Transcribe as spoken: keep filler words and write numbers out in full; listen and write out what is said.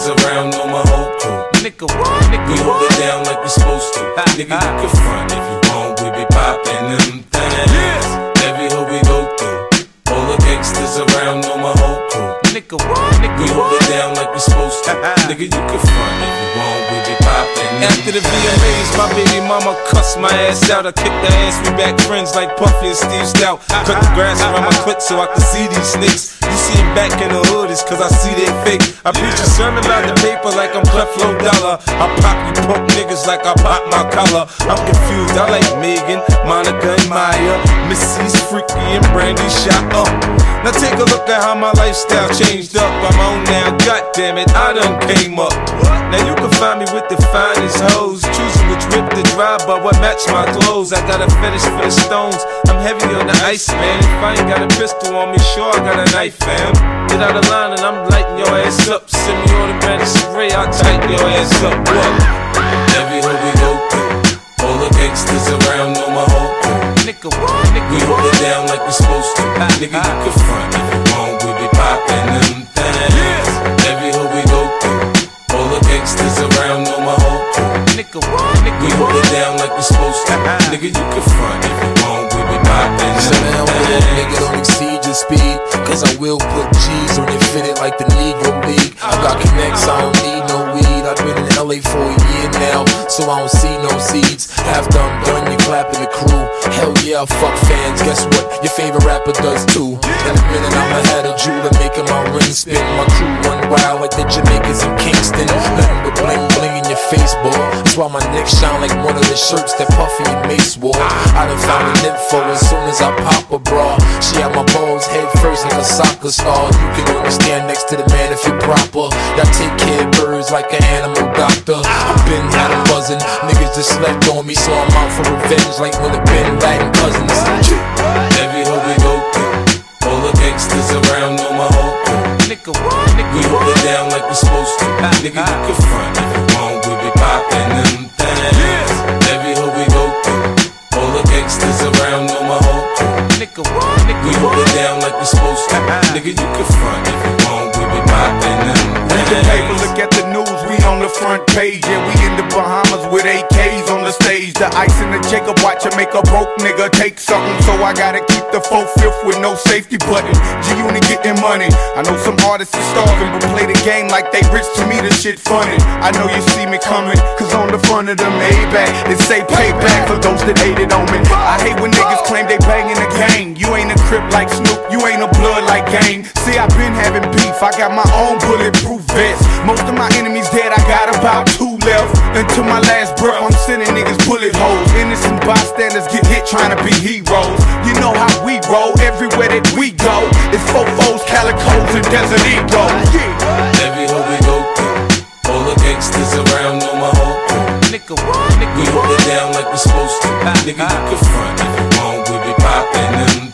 gangsters around, know my whole crew. Nigga, what? Nigga, we hold it down like we supposed to. Nigga, you can front if you want, we be poppin' them things. Yeah. Every hood we go through, all the gangsters around, know my whole crew. Nigga, what? Nigga, we hold it down like we supposed to. Nigga, you can front if you want, we be poppin'. After the V M As, my baby mama cussed my ass out. I kicked her ass, we back friends like Puffy and Steve Stout. Cut the grass around my clip so I could see these snakes. You see him back in the hood, it's cause I see they fake. I preach a sermon about the paper like I'm Creflo Dollar. I pop you punk niggas like I pop my collar. I'm confused, I like Megan, Monica and Maya, Missy's Freaky and Brandy shot up. Now take a look at how my lifestyle changed up. I'm on now, goddammit, I done came up. Now you can find me with the finest hoes, choosing which whip to drive, but what match my clothes. I got a fetish for the stones, I'm heavy on the ice, man. If I ain't got a pistol on me, sure I got a knife, fam. Get out of line and I'm lighting your ass up. Send me automatic spray, I'll tighten your ass up. What? Every hood we go through, all the gangsters around, know my whole crew. Nigga, what? Nigga, we hold it down like we supposed to. Nigga, you can front if you want, we be poppin' them things. Every hood we go through, all the gangsters around, know my whole crew. Nigga, what? Nigga, we hold it down like we supposed to. Nigga, you can front if you want, we be poppin' them things. Nigga, don't exceed your speed, cause I will put G's on your fitted like the Negro League. I got connects, I don't need no weed. I've been in L A for a year now, so I don't see no seeds. After I'm done, you clapping the crew. Hell yeah, fuck fans, guess what? Your favorite rapper does too. In a minute, I'ma have a jeweler making my ring spin. My crew run wild like the Jamaicans in Kingston. Nothing but bling bling in your face, boy. That's why my neck shine like one of the shirts that Puffy and Mace wore. I done found an info as soon as I pop a bra. She had my balls head first like a soccer star. You can only stand next to the man if you're proper. Y'all take care of birds like an animal doctor. I've been had 'em buzzing. Niggas just slept on me, so I'm out for revenge like when the Ben Laden cousins. Every hood we go through, all the gangsters around, know my whole crew. Nigga, what? Nigga, we hold it down like we supposed to. Nigga, you can front if you want, we be poppin' them things. Every hood we go through, all the gangsters around, know my whole crew. Nigga, what? Nigga, we hold it down like we supposed to. Nigga, you can front if you want, we be poppin' them things. Read the paper, look at the news, we on the front page. Yeah, we in the Bahamas with A Ks on the stage. The ice in the Jacob watch will make a broke nigga take something. So I gotta keep the four-fifth with no safety button. G-Unit getting money. I know some artists are starving, but play the game like they rich. To me, this shit funny. I know you see me coming, cause on the front of the Maybach it say payback for those that hated on me. I hate when niggas claim they banging the gang. You ain't a crip like Snoop, you ain't a blood like Gang. See, I been having beef, I got my own bulletproof vest. Most of my enemies dead, I got about two left. Until my last breath, I'm sending niggas bullet holes. Innocent bystanders get hit trying to be heroes. You know how we roll, everywhere that we go. It's fofos, calicos, and Desert Eagles. Yeah. Every hood we go through, all the gangsters around, know my whole crew. Nigga, what? Nigga, we hold it down like we supposed to. Nigga, you can front if you want, we be poppin' them